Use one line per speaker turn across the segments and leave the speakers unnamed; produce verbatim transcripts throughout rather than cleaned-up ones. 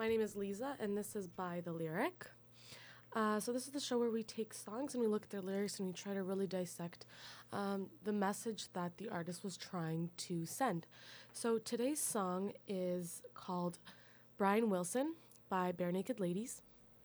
My name is Lisa, and this is By the Lyric. Uh, so this is the show where we take songs and we look at their lyrics and we try to really dissect um, the message that the artist was trying to send. So today's song is called Brian Wilson by Barenaked Ladies.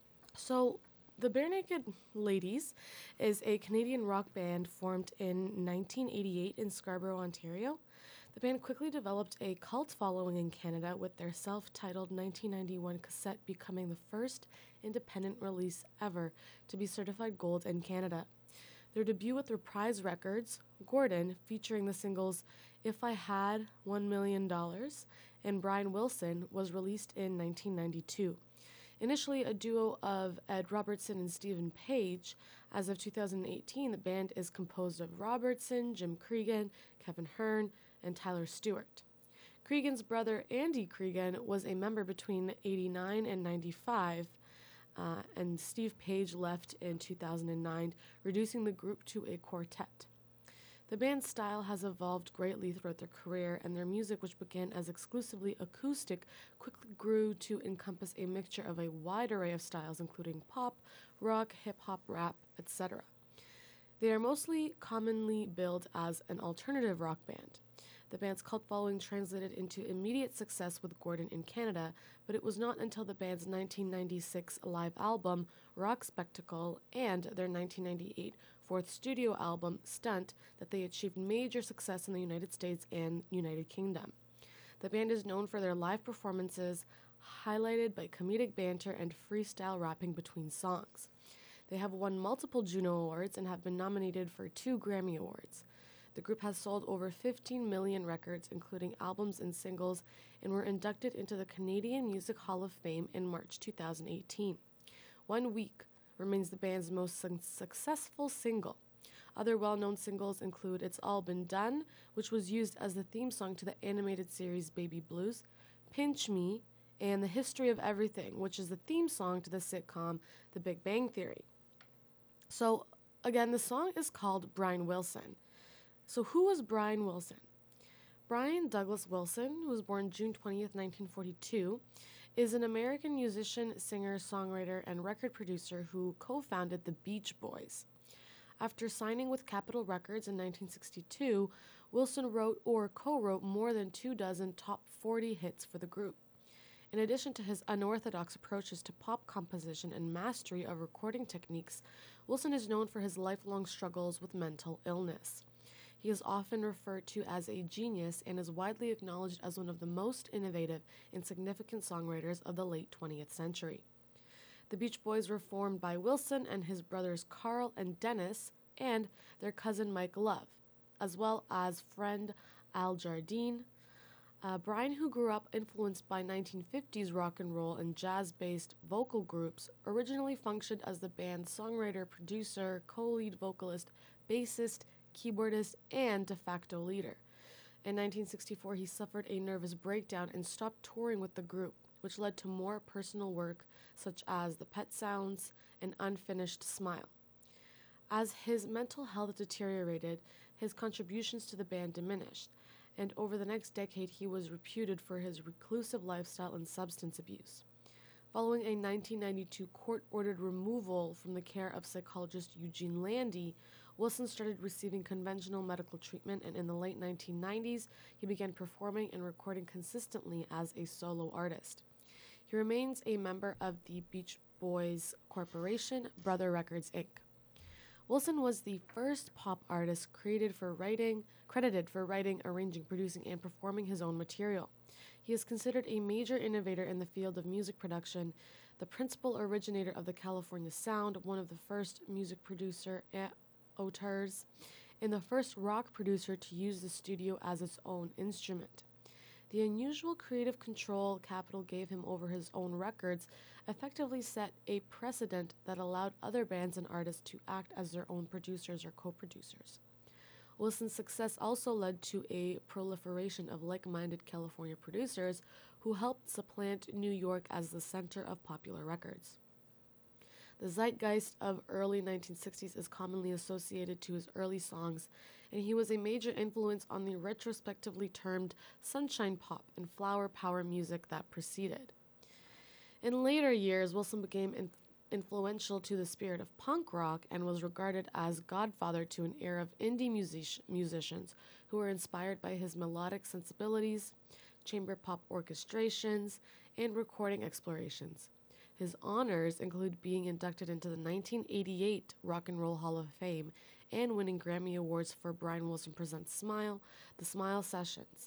So the Barenaked Ladies is a Canadian rock band formed in nineteen eighty-eight in Scarborough, Ontario. The band quickly developed a cult following in Canada, with their self-titled nineteen ninety-one cassette becoming the first independent release ever to be certified gold in Canada. Their debut with Reprise Records, Gordon, featuring the singles If I Had one million dollars and Brian Wilson, was released in nineteen ninety-two. Initially a duo of Ed Robertson and Stephen Page, as of two thousand eighteen, the band is composed of Robertson, Jim Cregan, Kevin Hearn, and Tyler Stewart. Cregan's brother Andy Cregan was a member between eighty-nine and ninety-five, uh, and Steve Page left in two thousand nine, reducing the group to a quartet. The band's style has evolved greatly throughout their career, and their music, which began as exclusively acoustic, quickly grew to encompass a mixture of a wide array of styles, including pop, rock, hip-hop, rap, et cetera. They are mostly commonly billed as an alternative rock band. The band's cult following translated into immediate success with Gordon in Canada, but it was not until the band's nineteen ninety-six live album, Rock Spectacle, and their nineteen ninety-eight fourth studio album, Stunt, that they achieved major success in the United States and United Kingdom. The band is known for their live performances, highlighted by comedic banter and freestyle rapping between songs. They have won multiple Juno Awards and have been nominated for two Grammy Awards. The group has sold over fifteen million records, including albums and singles, and were inducted into the Canadian Music Hall of Fame in March two thousand eighteen. One Week remains the band's most su- successful single. Other well-known singles include It's All Been Done, which was used as the theme song to the animated series Baby Blues, Pinch Me, and The History of Everything, which is the theme song to the sitcom The Big Bang Theory. So, again, the song is called Brian Wilson. So who was Brian Wilson? Brian Douglas Wilson, who was born June twentieth, nineteen forty-two, is an American musician, singer, songwriter, and record producer who co-founded the Beach Boys. After signing with Capitol Records in nineteen sixty-two, Wilson wrote or co-wrote more than two dozen top forty hits for the group. In addition to his unorthodox approaches to pop composition and mastery of recording techniques, Wilson is known for his lifelong struggles with mental illness. He is often referred to as a genius and is widely acknowledged as one of the most innovative and significant songwriters of the late twentieth century. The Beach Boys were formed by Wilson and his brothers Carl and Dennis and their cousin Mike Love, as well as friend Al Jardine. Uh, Brian, who grew up influenced by nineteen fifties rock and roll and jazz-based vocal groups, originally functioned as the band's songwriter, producer, co-lead vocalist, bassist, keyboardist, and de facto leader. In nineteen sixty-four, he suffered a nervous breakdown and stopped touring with the group, which led to more personal work such as The Pet Sounds and Unfinished Smile. As his mental health deteriorated, his contributions to the band diminished, and over the next decade he was reputed for his reclusive lifestyle and substance abuse. Following a nineteen ninety-two court-ordered removal from the care of psychologist Eugene Landy, Wilson started receiving conventional medical treatment, and in the late nineteen nineties, he began performing and recording consistently as a solo artist. He remains a member of the Beach Boys Corporation, Brother Records, Incorporated. Wilson was the first pop artist created for writing, credited for writing, arranging, producing, and performing his own material. He is considered a major innovator in the field of music production, the principal originator of the California sound, one of the first music producer auteurs, and the first rock producer to use the studio as its own instrument. The unusual creative control Capitol gave him over his own records effectively set a precedent that allowed other bands and artists to act as their own producers or co-producers. Wilson's success also led to a proliferation of like-minded California producers who helped supplant New York as the center of popular records. The zeitgeist of early nineteen sixties is commonly associated to his early songs, and he was a major influence on the retrospectively termed sunshine pop and flower power music that preceded. In later years, Wilson became in- influential to the spirit of punk rock and was regarded as godfather to an era of indie music- musicians who were inspired by his melodic sensibilities, chamber pop orchestrations, and recording explorations. His honors include being inducted into the nineteen eighty-eight Rock and Roll Hall of Fame and winning Grammy Awards for Brian Wilson Presents Smile, The Smile Sessions.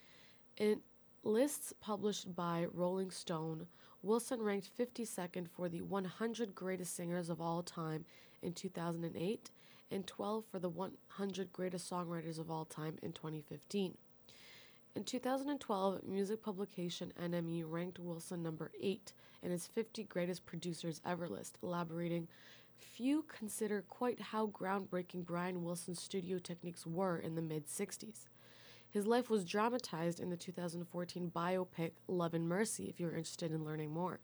In lists published by Rolling Stone, Wilson ranked fifty-second for the one hundred Greatest Singers of All Time in two thousand eight and twelve for the one hundred Greatest Songwriters of All Time in twenty fifteen. In two thousand twelve, music publication N M E ranked Wilson number eight in its fifty Greatest Producers Ever list, elaborating, "Few consider quite how groundbreaking Brian Wilson's studio techniques were in the mid-sixties. His life was dramatized in the two thousand fourteen biopic Love and Mercy, if you're interested in learning more."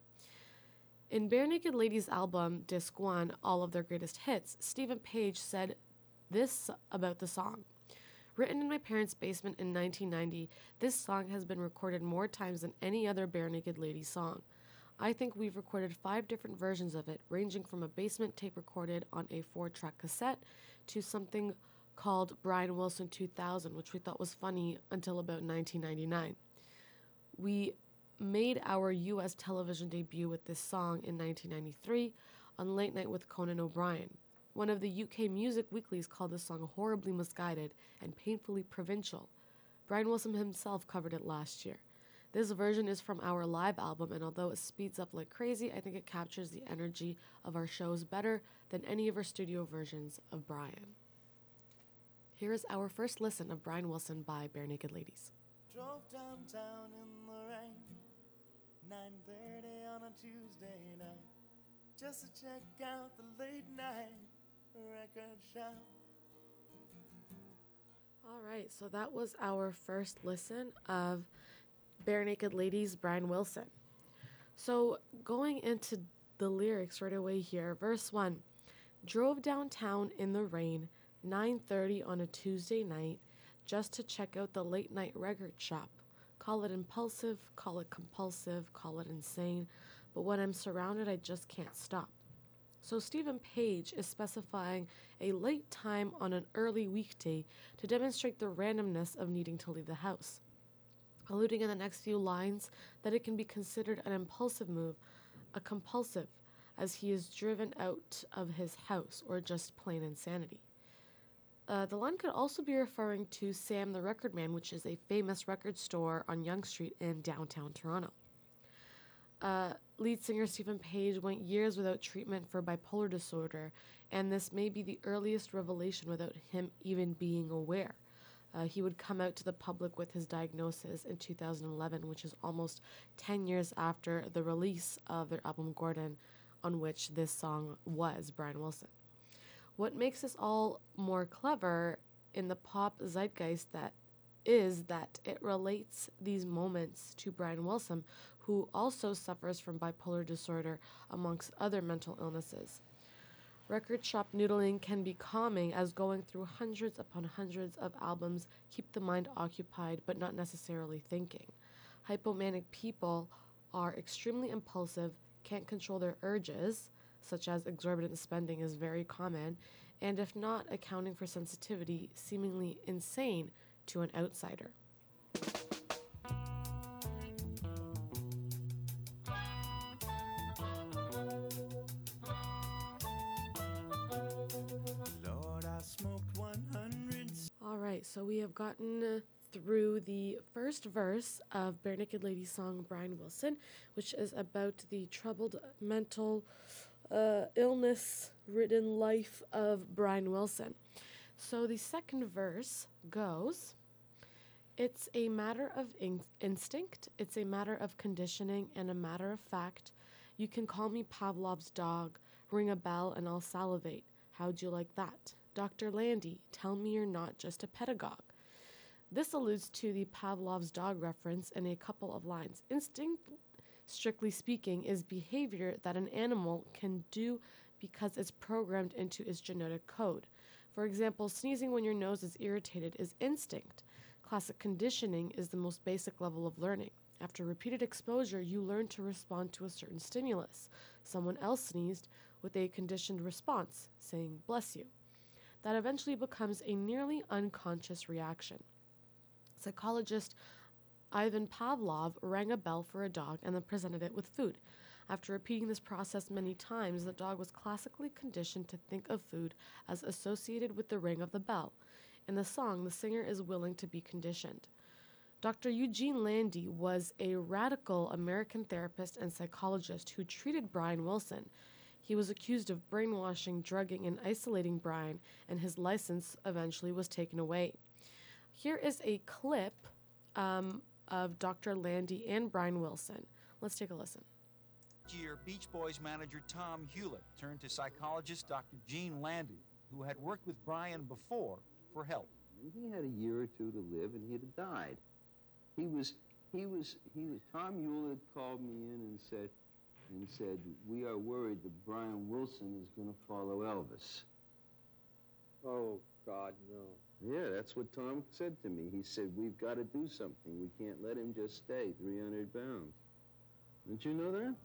In Barenaked Ladies' album Disc one, All of Their Greatest Hits, Stephen Page said this about the song. "Written in my parents' basement in nineteen ninety, this song has been recorded more times than any other Barenaked Ladies song. I think we've recorded five different versions of it, ranging from a basement tape recorded on a four-track cassette to something called Brian Wilson two thousand, which we thought was funny until about nineteen ninety-nine. We made our U S television debut with this song in nineteen ninety-three on Late Night with Conan O'Brien. One of the U K music weeklies called this song horribly misguided and painfully provincial. Brian Wilson himself covered it last year. This version is from our live album, and although it speeds up like crazy, I think it captures the energy of our shows better than any of our studio versions of Brian." Here is our first listen of Brian Wilson by Barenaked Ladies.
Drove downtown in the rain, nine thirty on a Tuesday night, just to check out the late night record shop.
All right, so that was our first listen of Barenaked Ladies, Brian Wilson. So going into the lyrics right away here, verse one, "Drove downtown in the rain, nine thirty on a Tuesday night, just to check out the late night record shop. Call it impulsive, call it compulsive, call it insane, but when I'm surrounded, I just can't stop." So Stephen Page is specifying a late time on an early weekday to demonstrate the randomness of needing to leave the house, alluding in the next few lines that it can be considered an impulsive move, a compulsive, as he is driven out of his house, or just plain insanity. Uh, the line could also be referring to Sam the Record Man, which is a famous record store on Yonge Street in downtown Toronto. Uh, lead singer Stephen Page went years without treatment for bipolar disorder, and this may be the earliest revelation without him even being aware. Uh, he would come out to the public with his diagnosis in two thousand eleven, which is almost ten years after the release of their album Gordon, on which this song was Brian Wilson. What makes this all more clever in the pop zeitgeist that is that it relates these moments to Brian Wilson, who also suffers from bipolar disorder amongst other mental illnesses. Record shop noodling can be calming, as going through hundreds upon hundreds of albums keep the mind occupied but not necessarily thinking. Hypomanic people are extremely impulsive, can't control their urges, such as exorbitant spending is very common, and if not accounting for sensitivity, seemingly insane to an outsider.
Lord, I smoked one hundred.
All right, so we have gotten through the first verse of Barenaked Ladies' song Brian Wilson, which is about the troubled mental uh, illness-ridden life of Brian Wilson. So the second verse goes, "It's a matter of in- instinct, it's a matter of conditioning, and a matter of fact. You can call me Pavlov's dog, ring a bell and I'll salivate. How'd you like that? Doctor Landy, tell me you're not just a pedagogue." This alludes to the Pavlov's dog reference in a couple of lines. Instinct, strictly speaking, is behavior that an animal can do because it's programmed into its genetic code. For example, sneezing when your nose is irritated is instinct. Classic conditioning is the most basic level of learning. After repeated exposure, you learn to respond to a certain stimulus. Someone else sneezed with a conditioned response, saying, "Bless you." That eventually becomes a nearly unconscious reaction. Psychologist Ivan Pavlov rang a bell for a dog and then presented it with food. After repeating this process many times, the dog was classically conditioned to think of food as associated with the ring of the bell. In the song, the singer is willing to be conditioned. Doctor Eugene Landy was a radical American therapist and psychologist who treated Brian Wilson. He was accused of brainwashing, drugging, and isolating Brian, and his license eventually was taken away. Here is a clip um, of Doctor Landy and Brian Wilson. Let's take a listen.
Year, Beach Boys manager Tom Hewlett turned to psychologist Doctor Gene Landy, who had worked with Brian before, for help.
He had a year or two to live, and he'd have died. He was, he was, he was. Tom Hewlett called me in and said, and said, "We are worried that Brian Wilson is going to follow Elvis."
Oh, God, no.
Yeah, that's what Tom said to me. He said, "We've got to do something. We can't let him just stay three hundred pounds. Didn't you know that?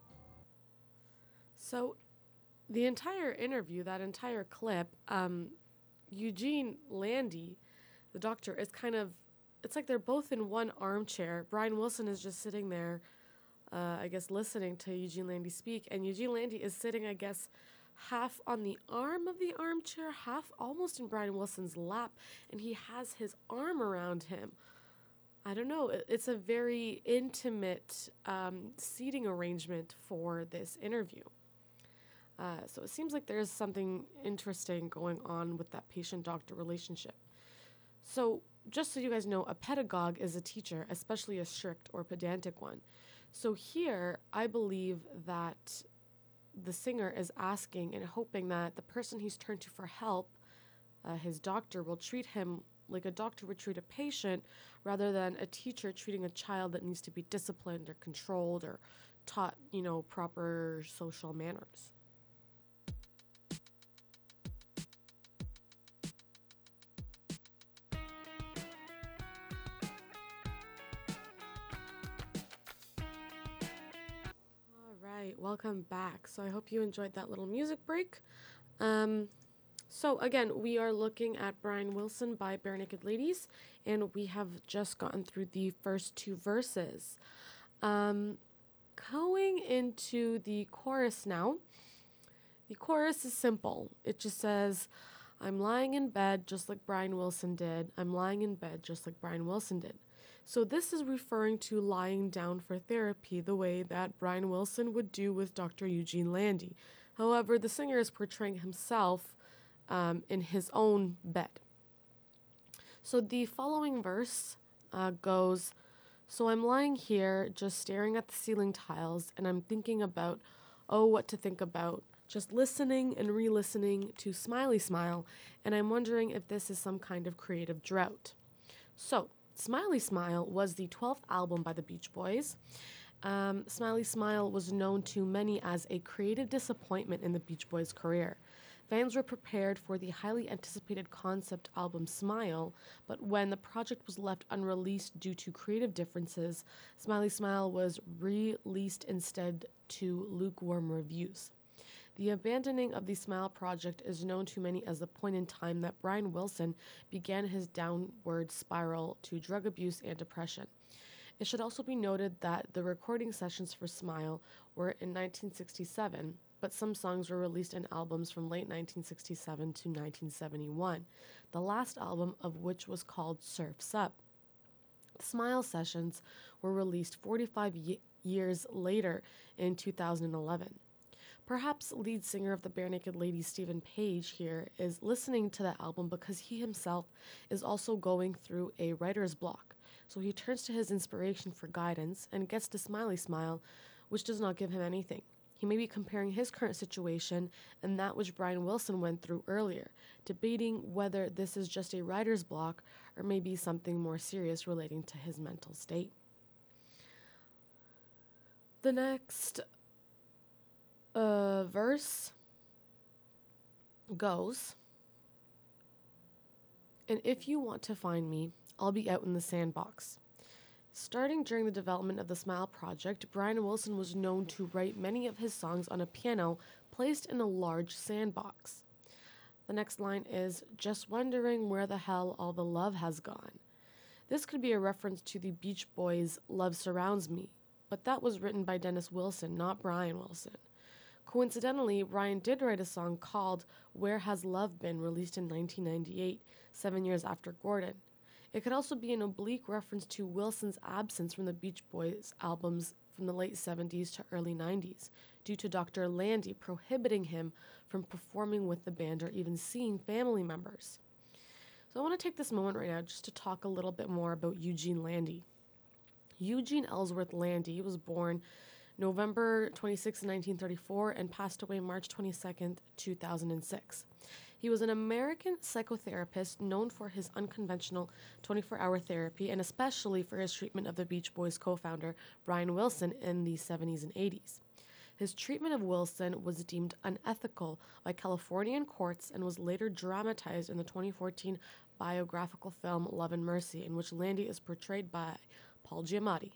So the entire interview, that entire clip, um, Eugene Landy, the doctor, is kind of, it's like they're both in one armchair. Brian Wilson is just sitting there, uh, I guess, listening to Eugene Landy speak. And Eugene Landy is sitting, I guess, half on the arm of the armchair, half almost in Brian Wilson's lap. And he has his arm around him. I don't know. It's a very intimate um, seating arrangement for this interview. Uh, so it seems like there's something interesting going on with that patient-doctor relationship. So just so you guys know, a pedagogue is a teacher, especially a strict or pedantic one. So here, I believe that the singer is asking and hoping that the person he's turned to for help, uh, his doctor, will treat him like a doctor would treat a patient rather than a teacher treating a child that needs to be disciplined or controlled or taught, you know, proper social manners. Welcome back. So I hope you enjoyed that little music break. Um, so again, we are looking at Brian Wilson by Barenaked Ladies, and we have just gotten through the first two verses. Um, going into the chorus now, the chorus is simple. It just says, "I'm lying in bed just like Brian Wilson did. I'm lying in bed just like Brian Wilson did." So this is referring to lying down for therapy the way that Brian Wilson would do with Doctor Eugene Landy. However, the singer is portraying himself um, in his own bed. So the following verse uh, goes, "So I'm lying here just staring at the ceiling tiles and I'm thinking about, oh, what to think about, just listening and re-listening to Smiley Smile, and I'm wondering if this is some kind of creative drought." So Smiley Smile was the twelfth album by the Beach Boys. Um, Smiley Smile was known to many as a creative disappointment in the Beach Boys' career. Fans were prepared for the highly anticipated concept album Smile, but when the project was left unreleased due to creative differences, Smiley Smile was released instead to lukewarm reviews. The abandoning of the Smile project is known to many as the point in time that Brian Wilson began his downward spiral to drug abuse and depression. It should also be noted that the recording sessions for Smile were in nineteen sixty-seven, but some songs were released in albums from late nineteen sixty-seven to nineteen seventy-one, the last album of which was called Surf's Up. The Smile sessions were released forty-five y- years later in two thousand eleven. Perhaps lead singer of the Barenaked Ladies, Stephen Page, here is listening to the album because he himself is also going through a writer's block. So he turns to his inspiration for guidance and gets to Smiley Smile, which does not give him anything. He may be comparing his current situation and that which Brian Wilson went through earlier, debating whether this is just a writer's block or maybe something more serious relating to his mental state. The next uh, verse goes, "And if you want to find me, I'll Be Out in the Sandbox. Starting during the development of the Smile Project, Brian Wilson was known to write many of his songs on a piano placed in a large sandbox. The next line is, "Just wondering where the hell all the love has gone." This could be a reference to the Beach Boys' Love Surrounds Me, but that was written by Dennis Wilson, not Brian Wilson. Coincidentally, Brian did write a song called Where Has Love Been, released in nineteen ninety-eight, seven years after Gordon. It could also be an oblique reference to Wilson's absence from the Beach Boys albums from the late seventies to early nineties, due to Doctor Landy prohibiting him from performing with the band or even seeing family members. So I want to take this moment right now just to talk a little bit more about Eugene Landy. Eugene Ellsworth Landy was born November twenty-sixth, nineteen thirty-four, and passed away March twenty-second, two thousand six. He was an American psychotherapist known for his unconventional twenty-four hour therapy and especially for his treatment of the Beach Boys co-founder Brian Wilson in the seventies and eighties. His treatment of Wilson was deemed unethical by Californian courts and was later dramatized in the twenty fourteen biographical film Love and Mercy, in which Landy is portrayed by Paul Giamatti.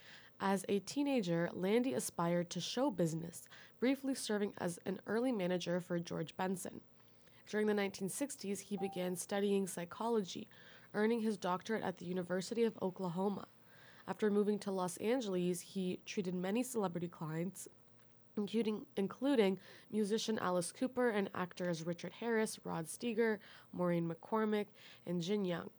As a teenager, Landy aspired to show business, briefly serving as an early manager for George Benson. During the nineteen sixties, he began studying psychology, earning his doctorate at the University of Oklahoma. After moving to Los Angeles, he treated many celebrity clients, including, including musician Alice Cooper and actors Richard Harris, Rod Steiger, Maureen McCormick, and Jin Young.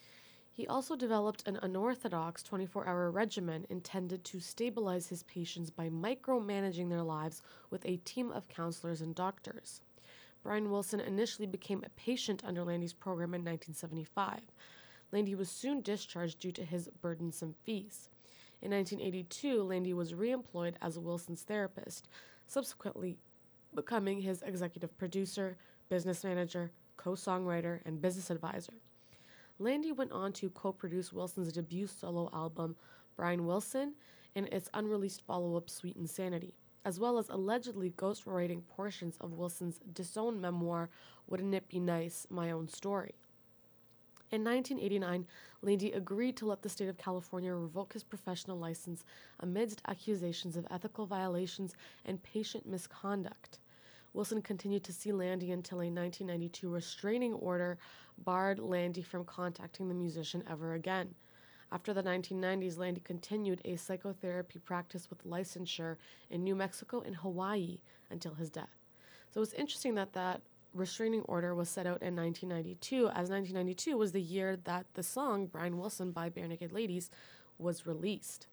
He also developed an unorthodox twenty-four hour regimen intended to stabilize his patients by micromanaging their lives with a team of counselors and doctors. Brian Wilson initially became a patient under Landy's program in nineteen seventy-five. Landy was soon discharged due to his burdensome fees. In nineteen eighty-two, Landy was reemployed as Wilson's therapist, subsequently becoming his executive producer, business manager, co-songwriter, and business advisor. Landy went on to co-produce Wilson's debut solo album, Brian Wilson, and its unreleased follow-up, Sweet Insanity, as well as allegedly ghostwriting portions of Wilson's disowned memoir, Wouldn't It Be Nice? My Own Story. In nineteen eighty-nine, Landy agreed to let the state of California revoke his professional license amidst accusations of ethical violations and patient misconduct. Wilson continued to see Landy until a nineteen ninety-two restraining order barred Landy from contacting the musician ever again. After the nineteen nineties, Landy continued a psychotherapy practice with licensure in New Mexico and Hawaii until his death. So it's interesting that that restraining order was set out in nineteen ninety-two, as nineteen ninety-two was the year that the song Brian Wilson by Barenaked Ladies was released.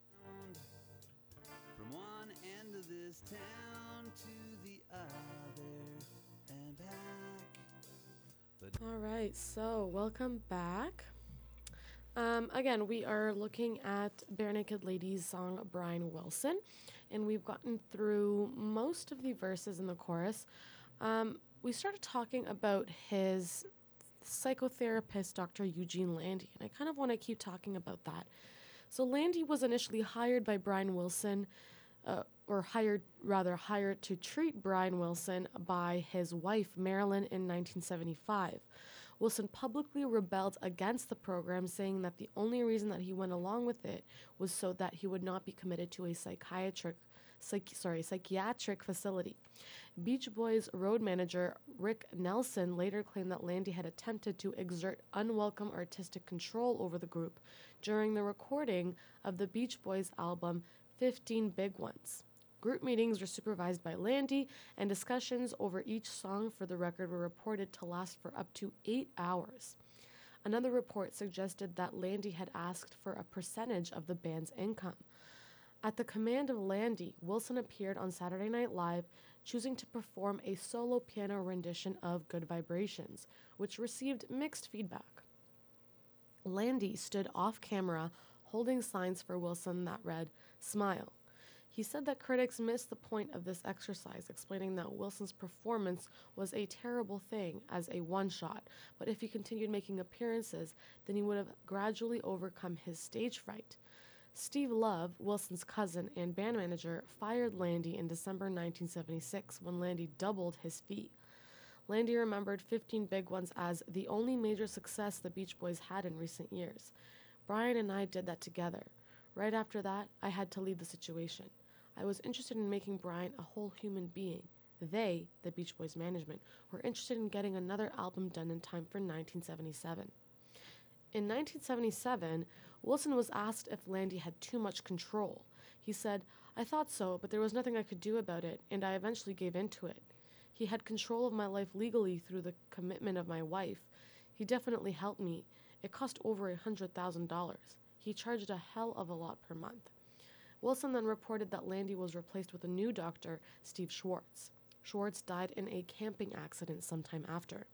From one end of this town to the other and back. But
All right, so welcome back. Um, again, we are looking at Barenaked Ladies' song Brian Wilson, and we've gotten through most of the verses in the chorus. Um, we started talking about his psychotherapist, Doctor Eugene Landy, and I kind of want to keep talking about that. So Landy was initially hired by Brian Wilson, uh, or hired, rather hired to treat Brian Wilson by his wife, Marilyn, in nineteen seventy-five. Wilson publicly rebelled against the program, saying that the only reason that he went along with it was so that he would not be committed to a psychiatric, psych, sorry, psychiatric facility. Beach Boys road manager Rick Nelson later claimed that Landy had attempted to exert unwelcome artistic control over the group during the recording of the Beach Boys album fifteen Big Ones. Group meetings were supervised by Landy, and discussions over each song for the record were reported to last for up to eight hours. Another report suggested that Landy had asked for a percentage of the band's income. At the command of Landy, Wilson appeared on Saturday Night Live, choosing to perform a solo piano rendition of Good Vibrations, which received mixed feedback. Landy stood off camera holding signs for Wilson that read, "Smile." He said that critics missed the point of this exercise, explaining that Wilson's performance was a terrible thing as a one-shot, but if he continued making appearances, then he would have gradually overcome his stage fright. Steve Love, Wilson's cousin and band manager, fired Landy in December nineteen seventy-six when Landy doubled his fee. Landy remembered fifteen Big Ones as the only major success the Beach Boys had in recent years. Brian and I did that together. Right after that, I had to leave the situation. I was interested in making Brian a whole human being. They, the Beach Boys management, were interested in getting another album done in time for nineteen seventy-seven. In nineteen seventy-seven, Wilson was asked if Landy had too much control. He said, "I thought so, but there was nothing I could do about it, and I eventually gave in to it. He had control of my life legally through the commitment of my wife. He definitely helped me. It cost over a hundred thousand dollars. He charged a hell of a lot per month." Wilson then reported that Landy was replaced with a new doctor, Steve Schwartz. Schwartz died in a camping accident sometime after.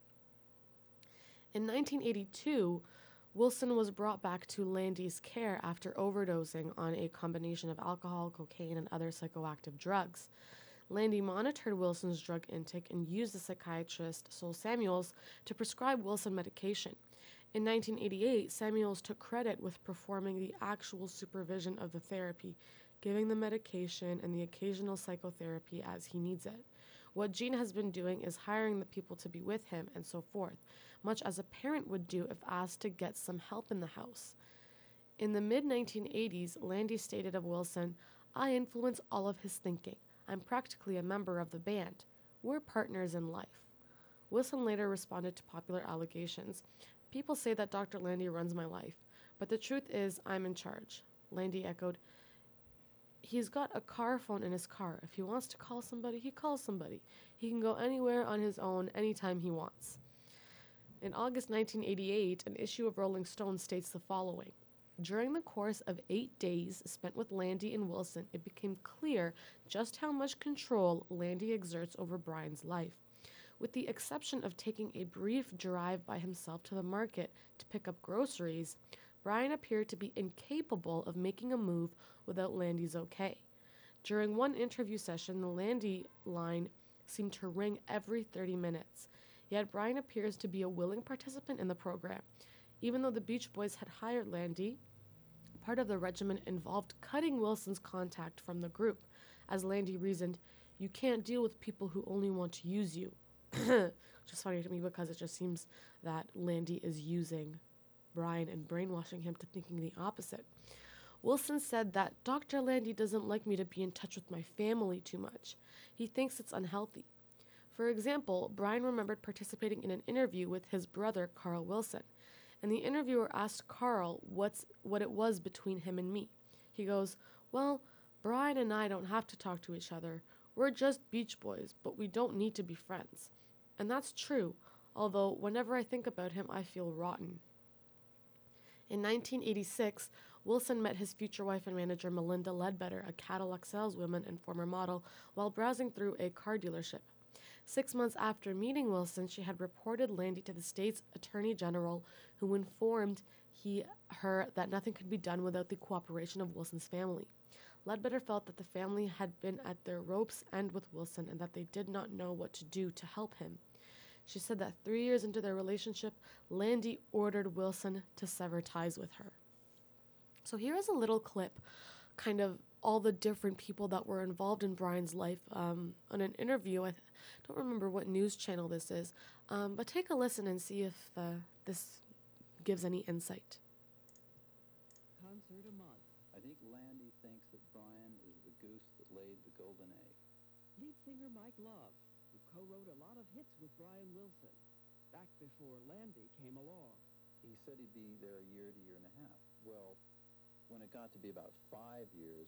In nineteen eighty-two, Wilson was brought back to Landy's care after overdosing on a combination of alcohol, cocaine, and other psychoactive drugs. Landy monitored Wilson's drug intake and used the psychiatrist Sol Samuels to prescribe Wilson medication. In nineteen eighty-eight, Samuels took credit with performing the actual supervision of the therapy, giving the medication and the occasional psychotherapy as he needs it. What Gene has been doing is hiring the people to be with him and so forth, much as a parent would do if asked to get some help in the house. In the mid nineteen eighties, Landy stated of Wilson, "I influence all of his thinking. I'm practically a member of the band. We're partners in life." Wilson later responded to popular allegations. "People say that Doctor Landy runs my life, but the truth is I'm in charge." Landy echoed, "He's got a car phone in his car. If he wants to call somebody, he calls somebody. He can go anywhere on his own anytime he wants." In August nineteen eighty-eight, an issue of Rolling Stone states the following: "During the course of eight days spent with Landy and Wilson, it became clear just how much control Landy exerts over Brian's life. With the exception of taking a brief drive by himself to the market to pick up groceries, Brian appeared to be incapable of making a move without Landy's okay. During one interview session, the Landy line seemed to ring every thirty minutes. Yet Brian appears to be a willing participant in the program. Even though the Beach Boys had hired Landy, part of the regimen involved cutting Wilson's contact from the group. As Landy reasoned, "You can't deal with people who only want to use you." Just funny to me because it just seems that Landy is using Brian and brainwashing him to thinking the opposite. Wilson said that Doctor Landy doesn't like me to be in touch with my family too much. He thinks it's unhealthy. For example, Brian remembered participating in an interview with his brother, Carl Wilson, and the interviewer asked Carl what's what it was between him and me. He goes, "Well, Brian and I don't have to talk to each other. We're just Beach Boys, but we don't need to be friends." And that's true, although whenever I think about him, I feel rotten. In nineteen eighty-six, Wilson met his future wife and manager Melinda Ledbetter, a Cadillac saleswoman and former model, while browsing through a car dealership. Six months after meeting Wilson, she had reported Landy to the state's attorney general, who informed he her that nothing could be done without the cooperation of Wilson's family. Ledbetter felt that the family had been at their rope's end with Wilson and that they did not know what to do to help him. She said that three years into their relationship, Landy ordered Wilson to sever ties with her. So here is a little clip, kind of all the different people that were involved in Brian's life um, on an interview. I th- don't remember what news channel this is, um, but take a listen and see if uh, this gives any insight.
Concert a month.
I think Landy thinks that Brian is the goose that laid the golden egg.
Lead singer Mike Love, who co-wrote a lot of hits with Brian Wilson, back before Landy came along.
He said he'd be there a year to year and a half. Well, when it got to be about five years,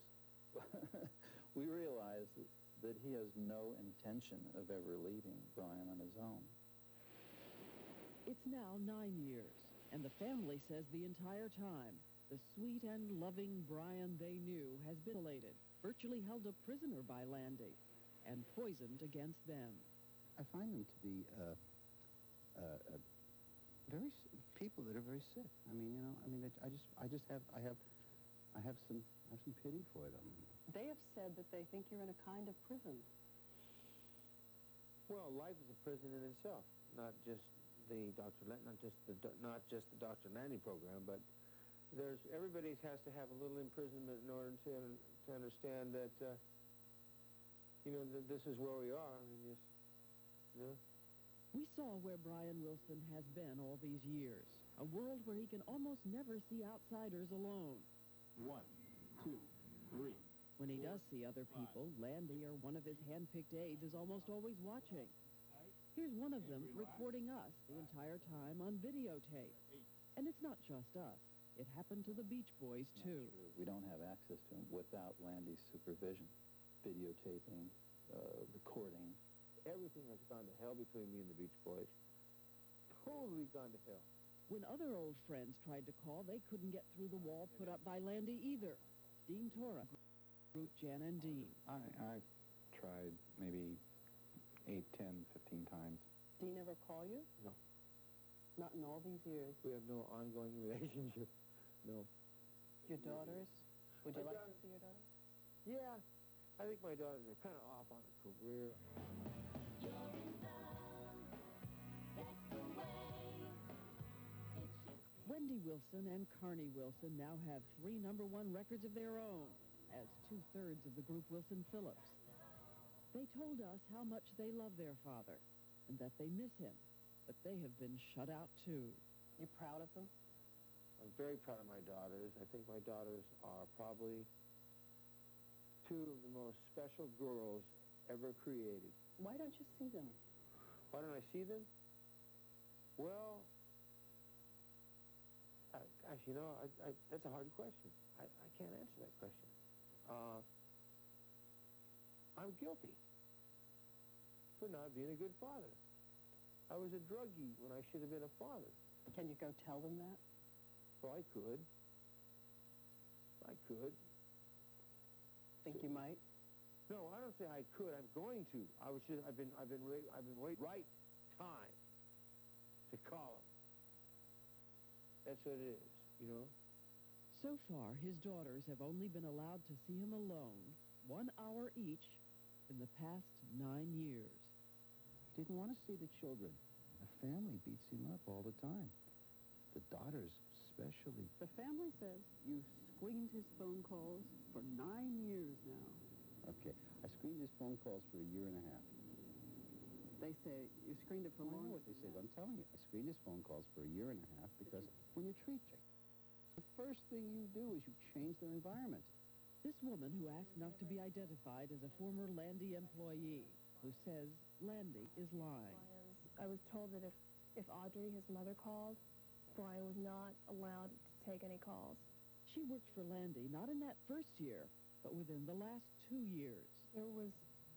we realized that, that he has no intention of ever leaving Brian on his own.
It's now nine years, and the family says the entire time, the sweet and loving Brian they knew has been isolated, virtually held a prisoner by Landy, and poisoned against them.
I find them to be uh, uh, uh, very s- people that are very sick. I mean, you know, I mean, I, I just, I just have, I have, I have some, I have some pity for them.
They have said that they think you're in a kind of prison.
Well, life is a prison in itself, not just the Doctor Lan- not just the do- not just the Doctor Landy program, but there's everybody has to have a little imprisonment in order to to understand that uh, you know that this is where we are. I mean, just, you know,
We saw where Brian Wilson has been all these years, a world where he can almost never see outsiders alone.
One, two, three.
When he does see other people, Landy or one of his hand-picked aides is almost always watching. Here's one of them recording us the entire time on videotape. And it's not just us. It happened to the Beach Boys, too.
We don't have access to him without Landy's supervision. Videotaping, uh, recording.
Everything has gone to hell between me and the Beach Boys. Totally gone to hell.
When other old friends tried to call, they couldn't get through the wall put up by Landy either. Dean Tora, Group Jan and Dean.
I, I tried maybe eight, ten, fifteen times.
Dean ever call you?
No.
Not in all these years.
We have no ongoing relationship. No.
Your daughters? Would you
My
like
daughter-
to see your daughters?
Yeah. I think my daughters are kind of off on a career.
Wendy Wilson and Carney Wilson now have three number one records of their own, as two-thirds of the group Wilson Phillips. They told us how much they love their father and that they miss him, but they have been shut out too.
You proud of them?
I'm very proud of my daughters. I think my daughters are probably two of the most special girls ever created.
Why don't you see them?
Why don't I see them? Well, uh, gosh, you know, I, I, that's a hard question. I, I can't answer that question. Uh, I'm guilty for not being a good father. I was a druggie when I should have been a father.
Can you go tell them that?
Well, I could. I could.
Think you might?
No, I don't say I could. I'm going to. I was just. I've been. I've been. Ra- I've been waiting. Right time to call him. That's what it is. You know.
So far, his daughters have only been allowed to see him alone, one hour each, in the past nine years.
Didn't want to see the children. The family beats him up all the time. The daughters especially.
The family says you've screened his phone calls for nine years now.
Okay, I screened his phone calls for a year and a half.
They say you screened it for
I know
longer.
what they say, but I'm telling you, I screened his phone calls for a year and a half because when you treat chicks, the first thing you do is you change their environment.
This woman, who asked not to be identified, is a former Landy employee who says Landy is lying.
I was told that if, if Audrey, his mother, called, Brian was not allowed to take any calls.
She worked for Landy not in that first year, but within the last two years.
There was,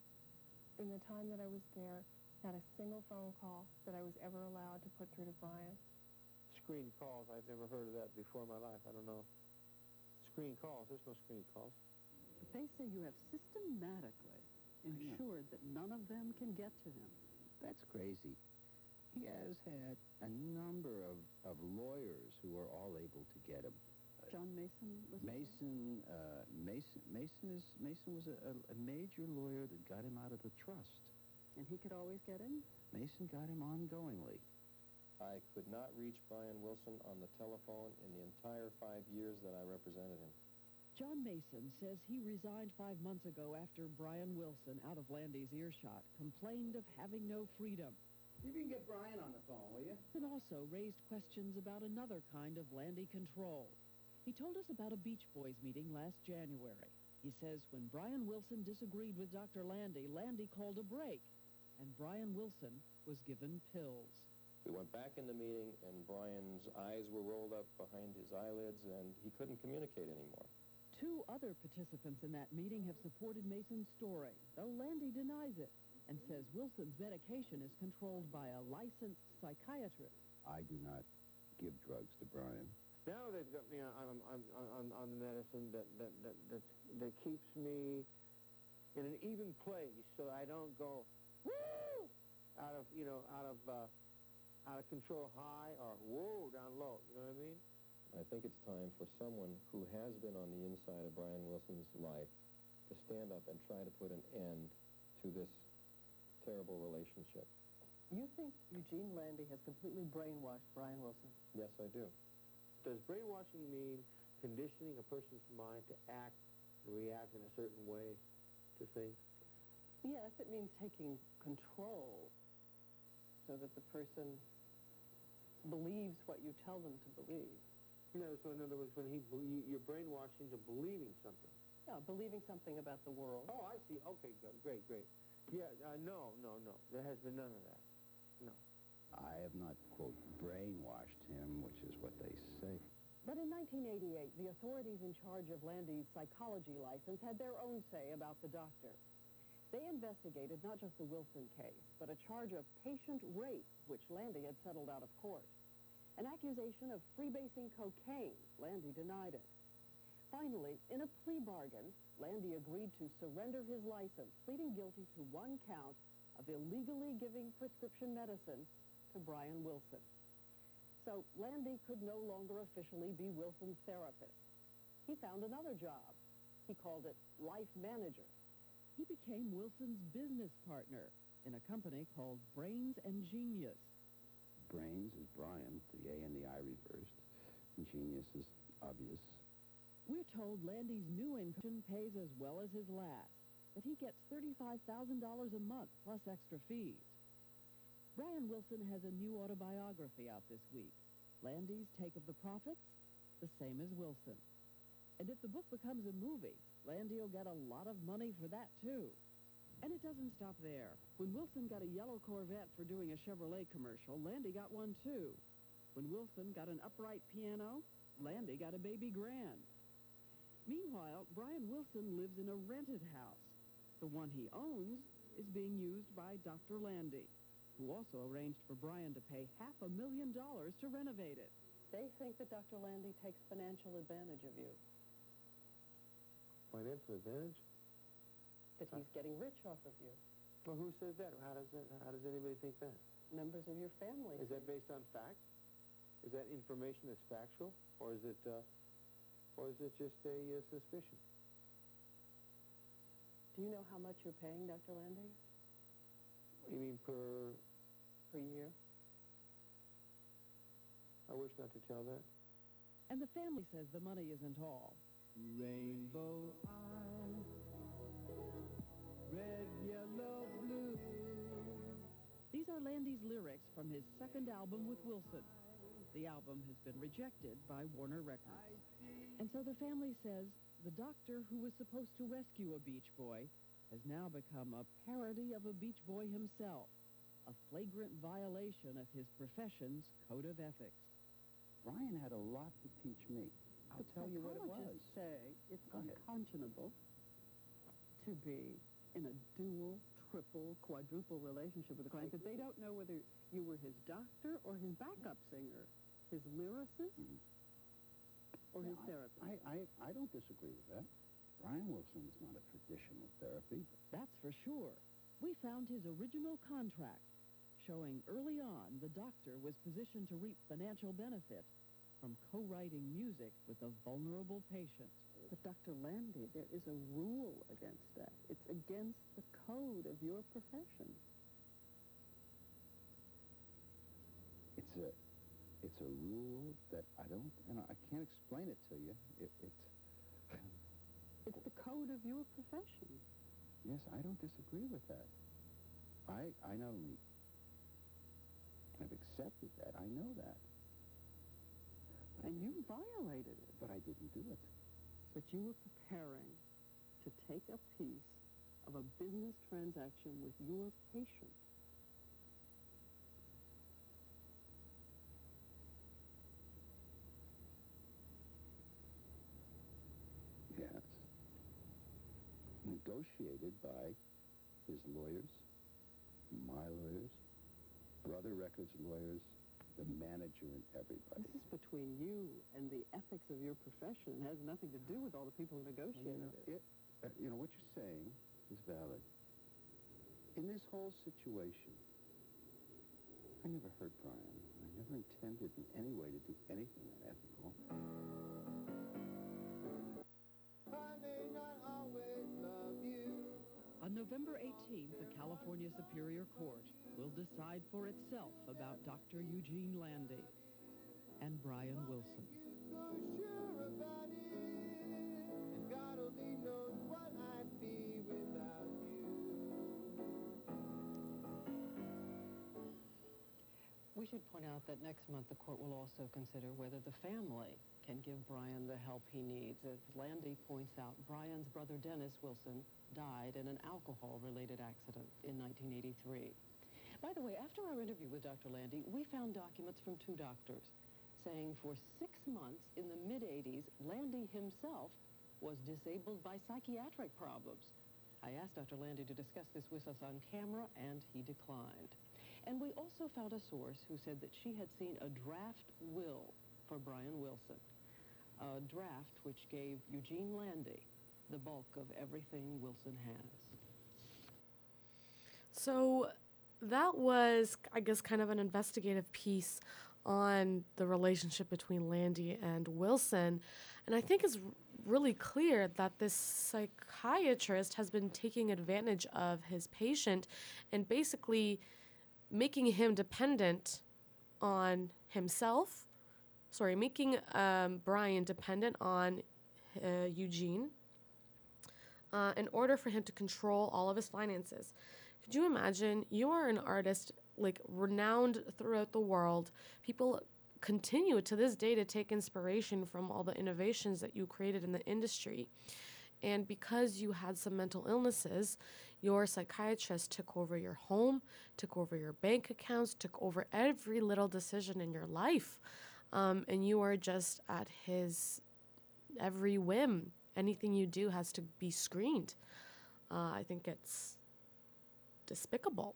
in the time that I was there, not a single phone call that I was ever allowed to put through to Brian.
Screen calls. I've never heard of that before in my life. I don't know. Screen calls. There's no screen calls.
But they say you have systematically ensured that none of them can get to him.
That's crazy. He has had a number of, of lawyers who are all able to get him.
John Mason was
Mason, uh, Mason, Mason is Mason was a, a, a major lawyer that got him out of the trust.
And he could always get in?
Mason got him ongoingly.
I could not reach Brian Wilson on the telephone in the entire five years that I represented him.
John Mason says he resigned five months ago after Brian Wilson, out of Landy's earshot, complained of having no freedom.
You can get Brian on the phone, will you?
And also raised questions about another kind of Landy control. He told us about a Beach Boys meeting last January. He says when Brian Wilson disagreed with Doctor Landy, Landy called a break, and Brian Wilson was given pills.
We went back in the meeting, and Brian's eyes were rolled up behind his eyelids, and he couldn't communicate anymore.
Two other participants in that meeting have supported Mason's story, though Landy denies it and says Wilson's medication is controlled by a licensed psychiatrist.
I do not give drugs to Brian.
Now they've got me on, on, on, on, on the medicine that, that, that, that, that keeps me in an even place so I don't go, woo, out of, you know, out of, uh, out of control high or whoa down low. You know what I mean?
I think it's time for someone who has been on the inside of Brian Wilson's life to stand up and try to put an end to this terrible relationship.
You think Eugene Landy has completely brainwashed Brian Wilson?
Yes, I do.
Does brainwashing mean conditioning a person's mind to act and react in a certain way to things?
Yes, it means taking control.
So
so that the person believes what you tell them to believe.
No, so in other words, when he, you, you're brainwashed into believing something.
Yeah, believing something about the world.
Oh, I see. Okay, good. Great, great. Yeah, uh, no, no, no. There has been none of that. No.
I have not, quote, brainwashed him, which is what they say.
But in nineteen eighty-eight, the authorities in charge of Landy's psychology license had their own say about the doctor. They investigated not just the Wilson case, but a charge of patient rape, which Landy had settled out of court. An accusation of freebasing cocaine. Landy denied it. Finally, in a plea bargain, Landy agreed to surrender his license, pleading guilty to one count of illegally giving prescription medicine to Brian Wilson. So Landy could no longer officially be Wilson's therapist. He found another job. He called it Life Manager.
He became Wilson's business partner in a company called Brains and Genius.
Brains is Brian, the A and the I reversed. And Genius is obvious.
We're told Landy's new income pays as well as his last, that he gets thirty-five thousand dollars a month plus extra fees. Brian Wilson has a new autobiography out this week. Landy's take of the profits, the same as Wilson. And if the book becomes a movie, Landy will get a lot of money for that, too. And it doesn't stop there. When Wilson got a yellow Corvette for doing a Chevrolet commercial, Landy got one, too. When Wilson got an upright piano, Landy got a baby grand. Meanwhile, Brian Wilson lives in a rented house. The one he owns is being used by Doctor Landy, who also arranged for Brian to pay half a million dollars to renovate it.
They think that Doctor Landy takes financial advantage of you,
Financial advantage?
that he's getting rich off of you.
Well, who says that? How does that? How does anybody think that?
Members of your family.
Is that based on fact? Is that information that's factual, or is it, uh, or is it just a uh, suspicion?
Do you know how much you're paying Doctor Landy
You mean per?
per year?
I wish not to tell that.
And the family says the money isn't all.
Rainbow eyes, red, yellow, blue.
These are Landy's lyrics from his second album with Wilson. The album has been rejected by Warner Records. And so the family says the doctor who was supposed to rescue a Beach Boy has now become a parody of a Beach Boy himself, a flagrant violation of his profession's code of ethics.
Brian had a lot to teach me. I'll tell you what it was.
Psychologists say it's
Go ahead.
unconscionable to be in a dual, triple, quadruple relationship with a client, that they don't know whether you were his doctor or his backup singer, his lyricist
Mhm.
or his
Yeah,
therapist.
I, I, I don't disagree with that. Brian Wilson is not a traditional therapy.
That's for sure. We found his original contract, showing early on the doctor was positioned to reap financial benefit from co-writing music with a vulnerable patient.
But Doctor Landy, there is a rule against that. It's against the code of your profession.
It's a, it's a rule that I don't, you know, I can't explain it to you. It, it's,
It's the code of your profession.
yes, I don't disagree with that. I, I not only have accepted that, I know that.
And you violated it.
But I didn't do it.
But you were preparing to take a piece of a business transaction with your patient.
Yes. Negotiated by his lawyers, my lawyers, Brother Records lawyers, the manager, and everybody.
This is between you and the ethics of your profession. It has nothing to do with all the people who
You
negotiated
know,
it.
it, uh, you know, what you're saying is valid. In this whole situation, I never hurt Brian. I never intended in any way to do anything unethical.
I may not always love you.
On November eighteenth, the California Superior Court will decide for itself about Doctor Eugene Landy and Brian Wilson.
So sure about it, and God only knows what I'd be without you.
should point out that next month the court will also consider whether the family can give Brian the help he needs. As Landy points out, Brian's brother Dennis Wilson died in an alcohol-related accident in nineteen eighty-three. By the way, after our interview with Doctor Landy, we found documents from two doctors saying for six months in the mid-eighties, Landy himself was disabled by psychiatric problems. I asked Doctor Landy to discuss this with us on camera, and he declined. And we also found a source who said that she had seen a draft will for Brian Wilson, a draft which gave Eugene Landy the bulk of everything Wilson has.
So that was, I guess, kind of an investigative piece on the relationship between Landy and Wilson. And I think it's really clear that this psychiatrist has been taking advantage of his patient and basically making him dependent on himself. Sorry, making um, Brian dependent on uh, Eugene uh, in order for him to control all of his finances. Could you imagine? You are an artist, like, renowned throughout the world. People continue to this day to take inspiration from all the innovations that you created in the industry. And because you had some mental illnesses, your psychiatrist took over your home, took over your bank accounts, took over every little decision in your life. Um, and you are just at his every whim. Anything you do has to be screened. Uh, I think it's despicable.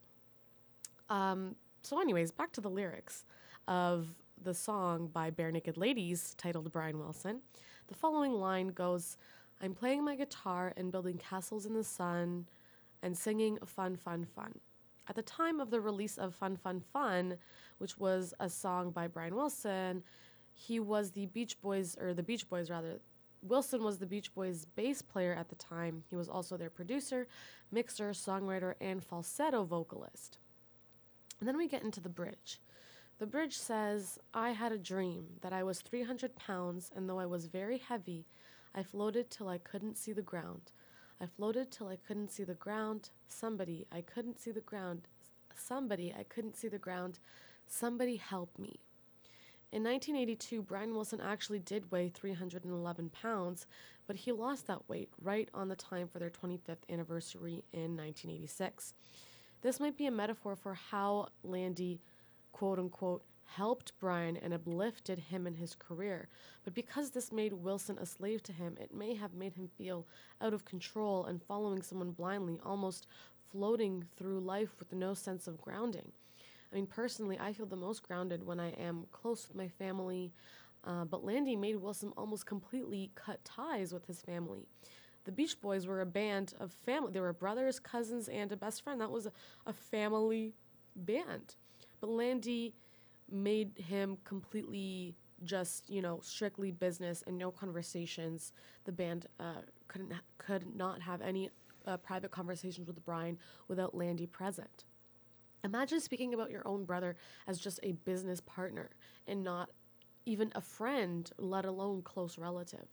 Um, so anyways, back to the lyrics of the song by Bare Naked Ladies titled Brian Wilson. The following line goes, "I'm playing my guitar and building castles in the sun and singing fun, fun, fun." At the time of the release of Fun, Fun, Fun, which was a song by Brian Wilson, he was the Beach Boys, or the Beach Boys rather, Wilson was the Beach Boys bass player at the time. He was also their producer, mixer, songwriter, and falsetto vocalist. And then we get into the bridge. The bridge says, "I had a dream that I was three hundred pounds, and though I was very heavy, I floated till I couldn't see the ground. I floated till I couldn't see the ground. Somebody, I couldn't see the ground. Somebody, I couldn't see the ground. Somebody help me." In nineteen eighty-two, Brian Wilson actually did weigh three hundred eleven pounds, but he lost that weight right on the time for their twenty-fifth anniversary in nineteen eighty-six. This might be a metaphor for how Landy, quote-unquote, helped Brian and uplifted him in his career. But because this made Wilson a slave to him, it may have made him feel out of control and following someone blindly, almost floating through life with no sense of grounding. I mean, personally, I feel the most grounded when I am close with my family, uh, but Landy made Wilson almost completely cut ties with his family. The Beach Boys were a band of family. They were brothers, cousins, and a best friend. That was a, a family band. But Landy made him completely just, you know, strictly business and no conversations. The band uh, couldn't could not have any uh, private conversations with Brian without Landy present. Imagine speaking about your own brother as just a business partner and not even a friend, let alone close relative.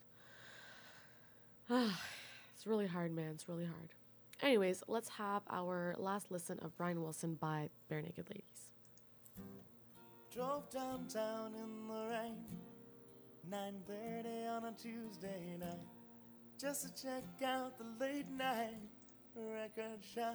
It's really hard, man. It's really hard. Anyways, let's have our last listen of Brian Wilson by Bare Naked Ladies.
Drove downtown in the rain, nine thirty on a Tuesday night, just to check out the late night record shop.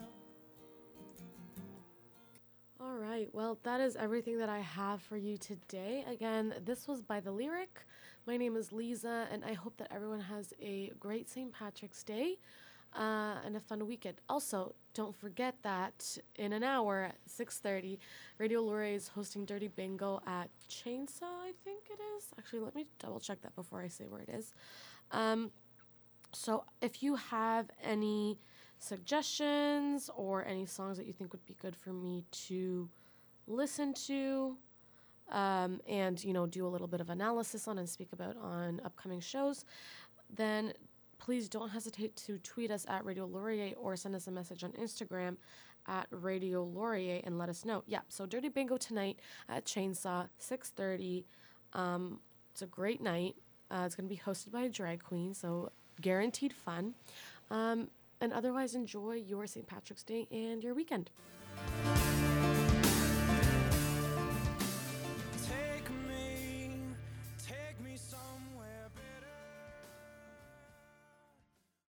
All right, well, that is everything that I have for you today. Again, this was By the Lyric. My name is Lisa, and I hope that everyone has a great Saint Patrick's Day uh, and a fun weekend. Also, don't forget that in an hour at six thirty, Radio Laurier is hosting Dirty Bingo at Chainsaw, I think it is. Actually, let me double check that before I say where it is. Um, so if you have any suggestions or any songs that you think would be good for me to listen to um, and, you know, do a little bit of analysis on and speak about on upcoming shows, then please don't hesitate to tweet us at Radio Laurier or send us a message on Instagram at Radio Laurier and let us know. Yeah, so Dirty Bingo tonight at Chainsaw, six thirty. Um, it's a great night. Uh, it's going to be hosted by a drag queen, so guaranteed fun. Um, And otherwise, enjoy your Saint Patrick's Day and your weekend.